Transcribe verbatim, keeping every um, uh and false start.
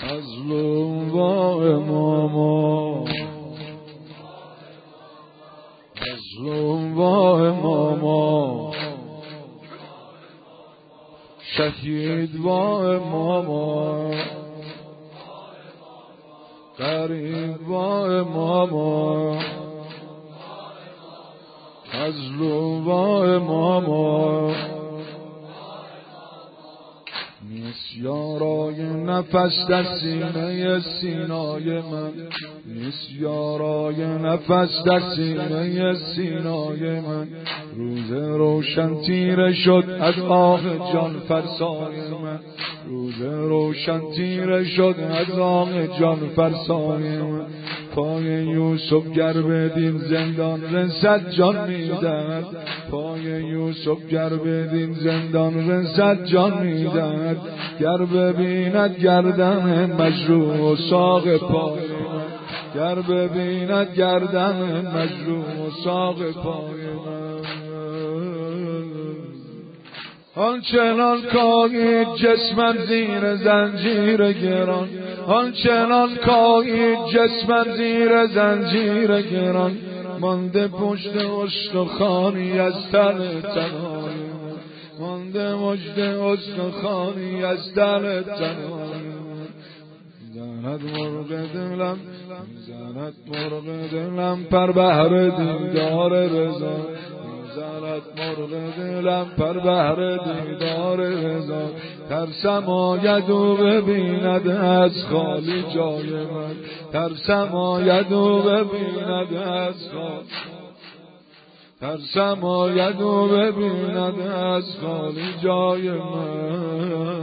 مظلوم و اماما، مظلوم و اماما، شهید و اماما، غریب و اماما، مظلوم و اماما، نیست یارای نفس در سینه سینای من، نیست یارای نفس در سینه سینای من. روز روشن تیره شد از آه جان فرسای من، روز روشن تیره شد از آه جان فرسای من. پای یوسف گر بدین زندان رسد جان میدهد، پای یوسف گر بدین زندان رسد جان میدهد. گر ببیند گردن مجروح و ساق پای من، گر ببیند گردن مجروح و ساق پای من. آنچنان کاهید جسمم زیر زنجیر گران، آنچنان کاهید جسمم زیر زنجیر گران. مانده پشت استخوانی از تن تنهای من، مانده پشت استخوانی از تن تنهای من. زند مرغ دلم، زند مرغ دلم پر بهر دیدار رضا، زند مرغ دلم پر بهر دیدار رضا. ترسم آید و ببیند از خالی جای من، ترسم آید و ببیند از خالی، ترسم آید و ببیند از خالی جای من.